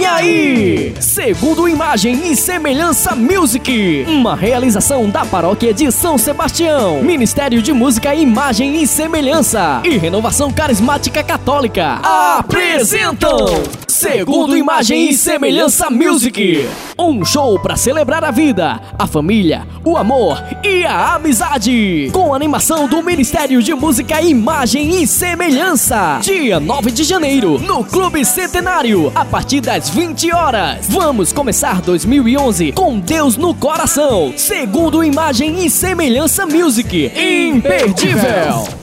aí! Segundo Imagem e Semelhança Music, uma realização da Paróquia de São Sebastião, Ministério de Música, Imagem e Semelhança e Renovação Carismática Católica apresentam Segundo Imagem e Semelhança Music, um show para celebrar a vida, a família, o amor e a amizade, com animação do Ministério de Música, Imagem e Semelhança, dia 9 de janeiro, no Clube Centenário, a partir das 20 horas. Vamos começar 2011 com Deus no coração. Segundo Imagem e Semelhança Music, imperdível!